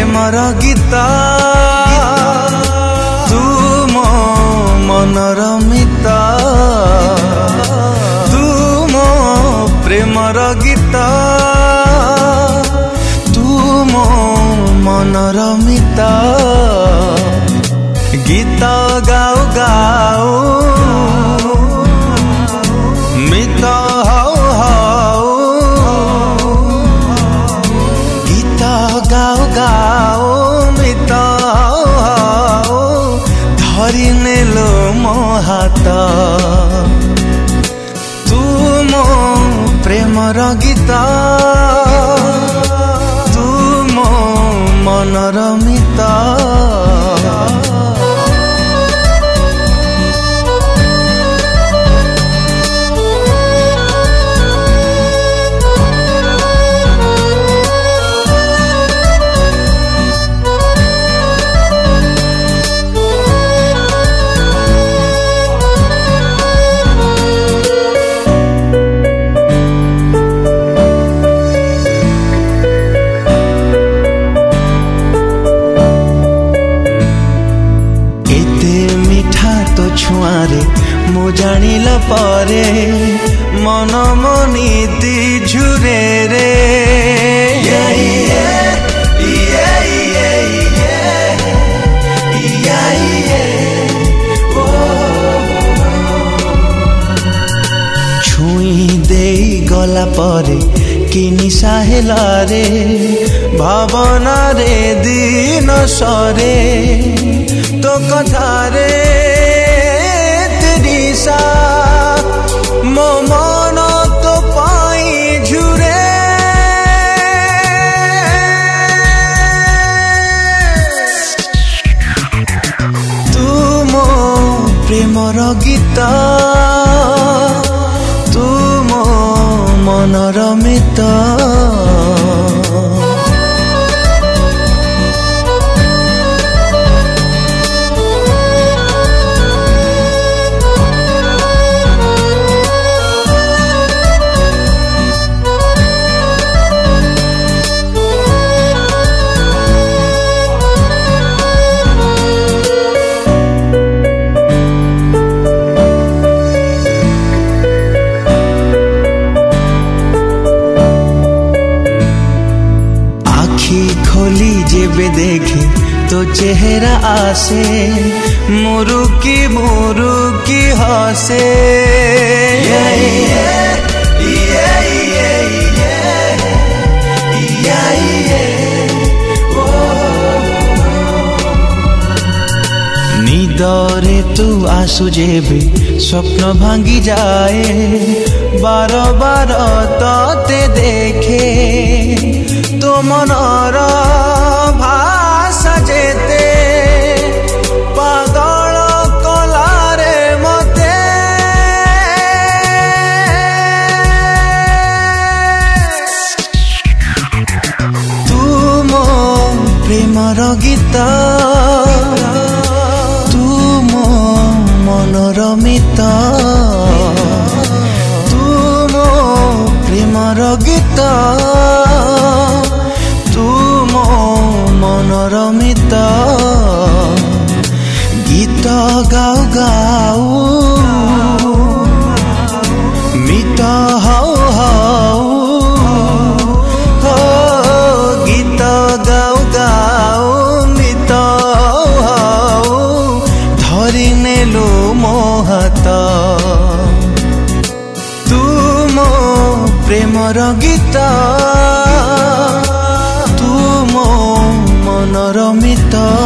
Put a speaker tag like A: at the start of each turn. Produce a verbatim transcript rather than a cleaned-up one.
A: Premiere गीत तू मो मनर मित तू मो प्रेमर गीत तू मो मनर मित गीत गाओ गाओ मित हाओ हाओ गीत गाओ गाओ मित हाओ हाओ धरी नेलो मो हाथ तू मो प्रेमर गीत तू मो मनर मित छुआरे मु जानिल परे मन मनी दी झुरे रे yeah, yeah, yeah, yeah, yeah, yeah, yeah. Oh. छुई दे गला परे कि निशा हेला रे भावना रे दिन सरे तो कथा रे मो मन तो पाई झुरे तू मो प्रेमर गीत तू मो मनर मित खोली जेबे देखे तो चेहरा आसे मुरुकी मुरुकी हसे yeah, yeah, yeah, yeah, yeah, yeah, yeah. Oh. निदरे तू आसु जेबे स्वप्न भांगी जाए बार बार तते देखे तो मनर भाषा जेते पागल कलारे मते तू मो प्रेमर गीत तू मो मनर मित तू मो प्रेमर गीत तू मो मनर मित गीत गाओ गाओ मित हाओ हाओ हो गीत गाओ गाओ मित हाओ हाओ धरी नेलो मो हाथ तू मो प्रेमर गीत मनर मित।